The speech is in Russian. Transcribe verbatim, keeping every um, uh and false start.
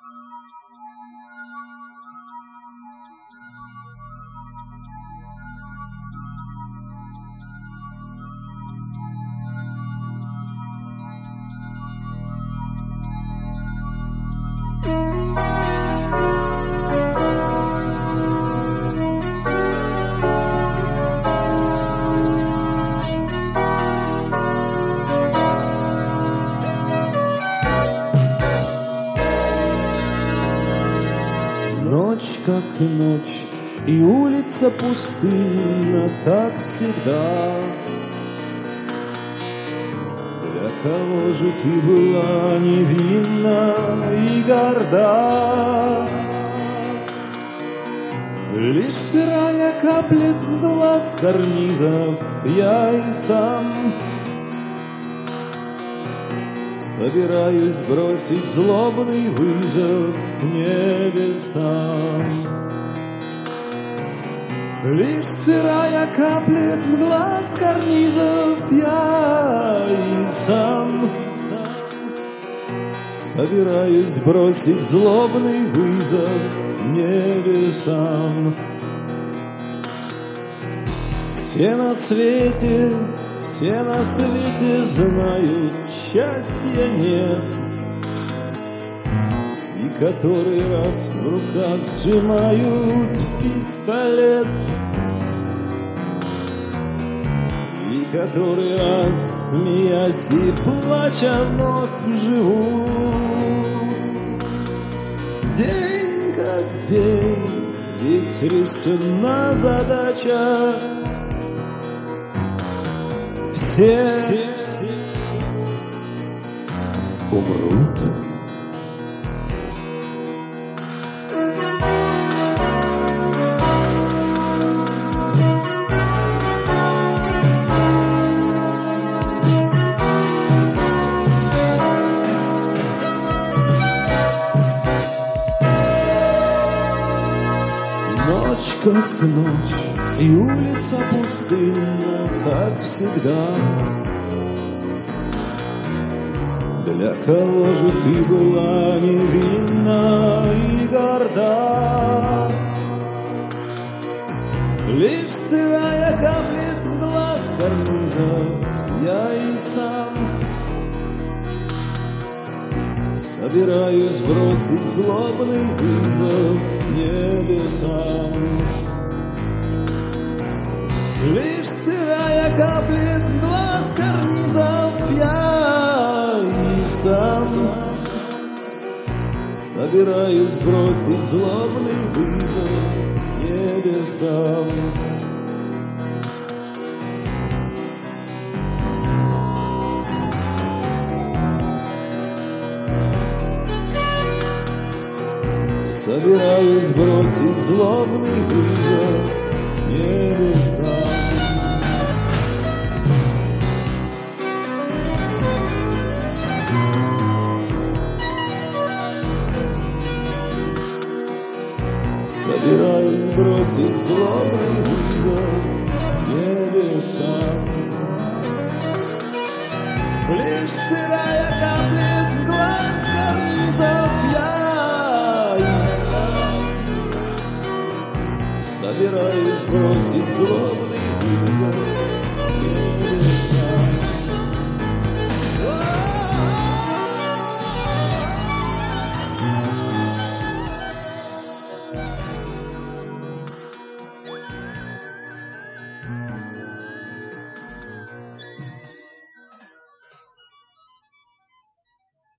Ночь как ночь, и улица пустынна, так всегда. Для кого же ты была невинна и горда? Лишь сырая каплет глаз карнизов, я и сам собираюсь бросить злобный вызов небесам. Лишь сырая каплет мгла с карнизов, я и сам, сам собираюсь бросить злобный вызов небесам. Все на свете, все на свете знают, счастья нет, и который раз в руках сжимают пистолет, и который раз, смеясь и плача, вновь живут. День как день, ведь решена задача. Все, все, все умрут. Ночь как ночь, и улица пустынна, так всегда. Для кого же ты была невинна и горда? Лишь сырая каплет глаз карнизов, я и сам собираюсь бросить злобный вызов небесам. Лишь сырая каплет глаз карнизов, я и сам собираюсь бросить злобный вызов небесам. Собираюсь бросить злобный вызов небесам. Собираюсь бросить злобный вызов небесам. Лишь сырая каплет глаз карнизов, я и сам собираюсь бросить злобный вызов